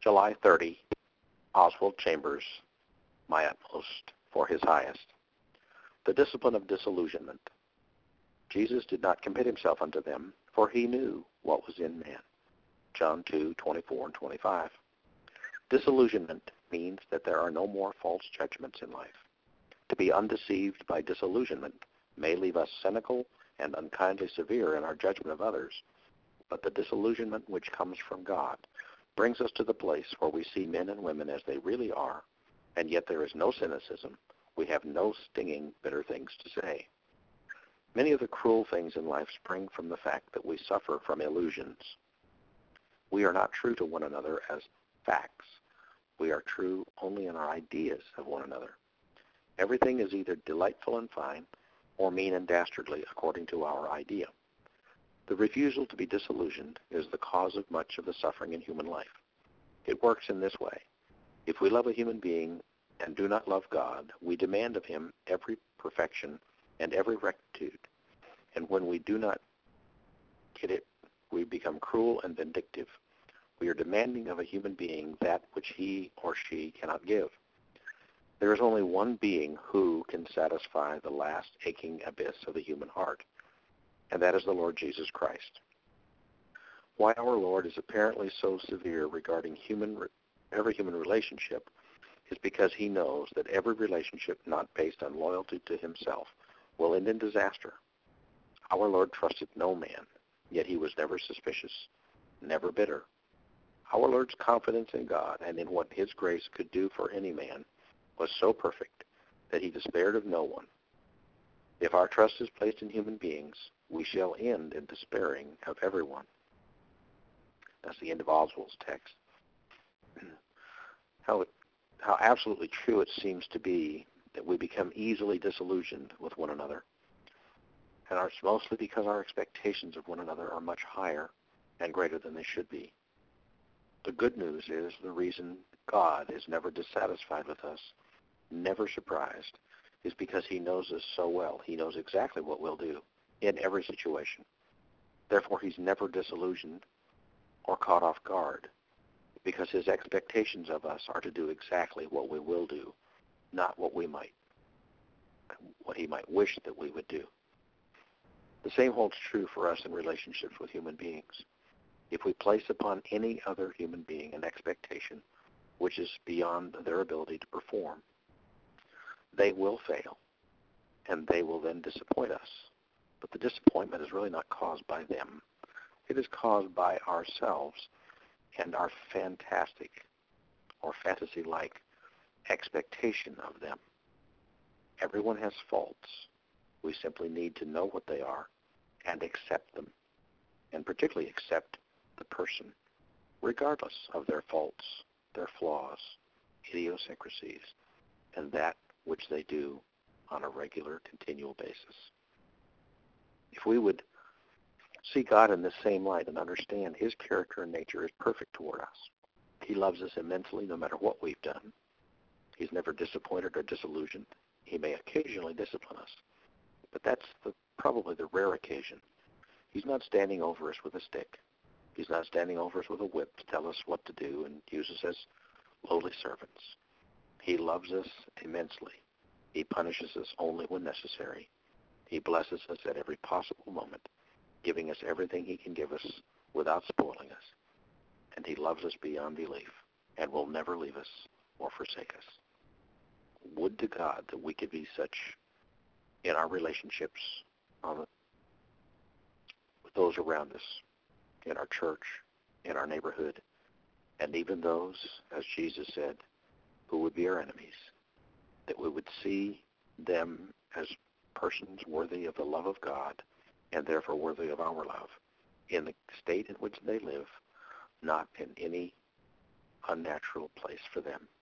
July 30, Oswald Chambers, my utmost for his highest. The discipline of disillusionment. Jesus did not commit himself unto them, for he knew what was in man. John 2:24 and 25. Disillusionment means that there are no more false judgments in life. To be undeceived by disillusionment may leave us cynical and unkindly severe in our judgment of others, but the disillusionment which comes from God brings us to the place where we see men and women as they really are, and yet there is no cynicism. We have no stinging, bitter things to say. Many of the cruel things in life spring from the fact that we suffer from illusions. We are not true to one another as facts. We are true only in our ideas of one another. Everything is either delightful and fine or mean and dastardly according to our idea. The refusal to be disillusioned is the cause of much of the suffering in human life. It works in this way. If we love a human being and do not love God, we demand of him every perfection and every rectitude. And when we do not get it, we become cruel and vindictive. We are demanding of a human being that which he or she cannot give. There is only one being who can satisfy the last aching abyss of the human heart, and that is the Lord Jesus Christ. Why our Lord is apparently so severe regarding every human relationship is because he knows that every relationship not based on loyalty to himself will end in disaster. Our Lord trusted no man, yet he was never suspicious, never bitter. Our Lord's confidence in God and in what his grace could do for any man was so perfect that he despaired of no one. If our trust is placed in human beings, we shall end in despairing of everyone. That's the end of Oswald's text. How absolutely true it seems to be that we become easily disillusioned with one another. And it's mostly because our expectations of one another are much higher and greater than they should be. The good news is the reason God is never dissatisfied with us, never surprised, is because he knows us so well. He knows exactly what we'll do in every situation. Therefore, he's never disillusioned or caught off guard, because his expectations of us are to do exactly what we will do, not what he might wish that we would do. The same holds true for us in relationships with human beings. If we place upon any other human being an expectation which is beyond their ability to perform, they will fail, and they will then disappoint us. But the disappointment is really not caused by them. It is caused by ourselves and our fantastic or fantasy-like expectation of them. Everyone has faults. We simply need to know what they are and accept them, and particularly accept the person, regardless of their faults, their flaws, idiosyncrasies, and that which they do on a regular, continual basis. If we would see God in the same light and understand his character and nature is perfect toward us, he loves us immensely no matter what we've done. He's never disappointed or disillusioned. He may occasionally discipline us, but that's probably the rare occasion. He's not standing over us with a stick. He's not standing over us with a whip to tell us what to do and use us as lowly servants. He loves us immensely. He punishes us only when necessary. He blesses us at every possible moment, giving us everything he can give us without spoiling us. And he loves us beyond belief and will never leave us or forsake us. Would to God that we could be such in our relationships with those around us, in our church, in our neighborhood, and even those, as Jesus said, who would be our enemies, that we would see them as persons worthy of the love of God and therefore worthy of our love in the state in which they live, not in any unnatural place for them.